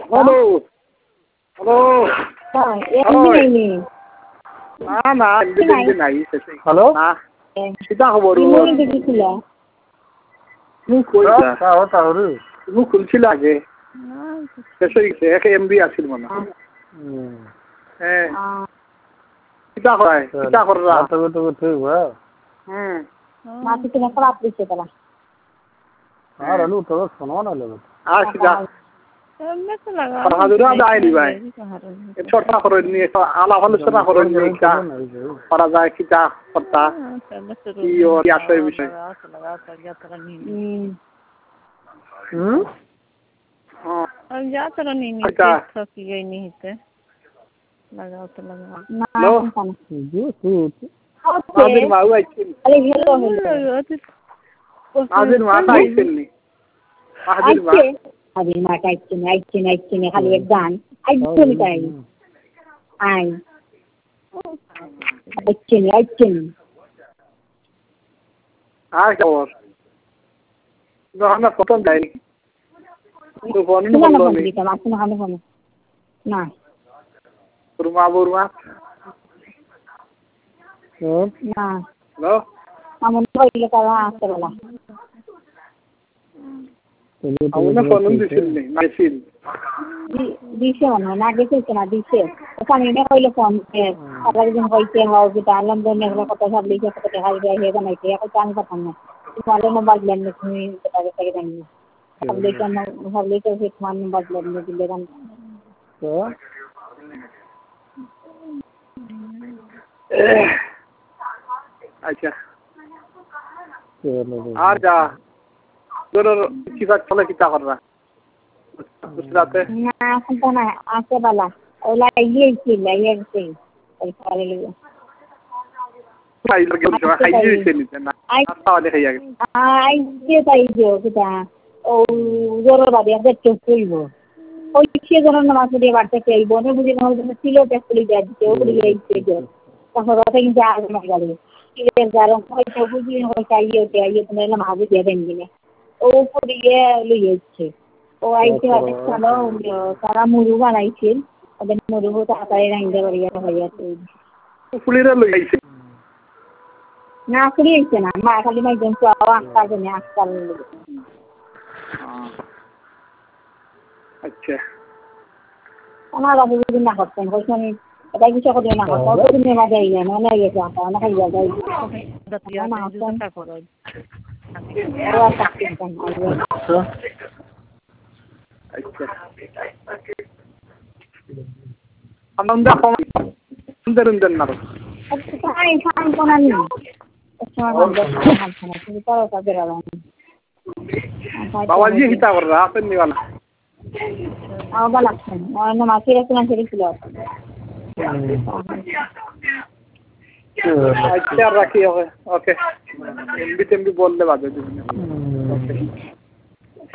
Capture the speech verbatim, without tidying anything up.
hello hello না না MB নাই হ্যালো না কিতা খবর মুখ কইতা তাও তাও রে মুখ খুলছিল আগে শেষ হয়ে গেছে এক এমবি আছিল মনে হ্যাঁ কিতা হয় কিতা কররা তবে তবে ঠিক হয় হুম মাটি থেকে খারাপ দিছে তারা আর আলু তো শোনো না লাগে আর কিতা এমনি তো লাগা হাজুরা যায়নি ভাই এ ছোটটা করে নিয়ে আলা ভালো ছোটটা করে নিয়ে কিতা করা যায় কিতা করতা কি ওর আসে বিষয় হুম আর যা তোরা নিয়ে নিতে সকি গই নিতে লাগাও তো লাগাও না জি জি আদিন মাউ আইছেন আরে হেলো হেলো আদিন মা আইছেন নি আদিন মা আদিন মা আইছেন আইছেন আইছেন খালি এক গান আইছেন তাই আই আইছেন আইছেন আর খবর না প্রথম যাই তো ফোন করলো নি না রুমা বুরমা না হ্যালো আমন কইলে তারা আসতে বলা আমন ফোন দিছিল নি মাইছিল দিছে না না দিছে না দিছে ওখানে না কইলে ফোন কে আবার দিন কইতে হাও যে আলম দনে কথা সব লিখে কথা হাই যায় হে বানাইতে এখন জানি কথা না তোমাদের মোবাইল লেন তুমি কথা থেকে জানি সব লিখে না সব লিখে ফিট মান মোবাইল লেন দিলে গান তো আচ্ছা আর যা তোর কিবা চলে কিতা কররা বুঝলাতে না এখন না আসে বালা ওলা ইয়ে কি লাগে কি ওই করে লিয়ে আই লাগে খাই দিছে নি না আস্তা ওলে খাই আগে আই যে তাই যে কিতা ও জোরে বাড়ি দেখতে কইব ওই কি জন না মাসে দিয়ে বাড়তে কই বনে বুঝি না হল ছিল দেখলি যাচ্ছে ওগুলি এইছে যে তাহলে রাতে কিন্তু আর না গেল এর কারণ ওই তো বুঝি হয় চাইয়ে ওতে আইয়ে তুমি না মাঝে দিয়ে দেন দিলে ও পড়িয়ে লইছে ও আইছে চলো তারা মুরু বানাইছে ওদের মুরু তাড়াতাড়ি রাইন্দা করিয়া হইয়াছে ফুলিরা লইছে না ফুলিছে না মা খালি মাই দেন তো আস্তা জন্য আস্তা আচ্ছা আমার বাবু যদি না করতেন কইছেন এটা কিছু করে না করতে তো নিয়ে না যাই না না গেছে আপা না খাইয়া যাই না চিন্তা করো আচ্ছা আনন্দ কম সুন্দর সুন্দর না খাই খাই কোন নি বাবাজি হিতা কর রা আপনি নিওয়ালা আবা লাগছেন না মাছি রাখছেন সেটা ছিল अच्छा रखिए ओके एमबी टेमबी बोल दे बाद में ओके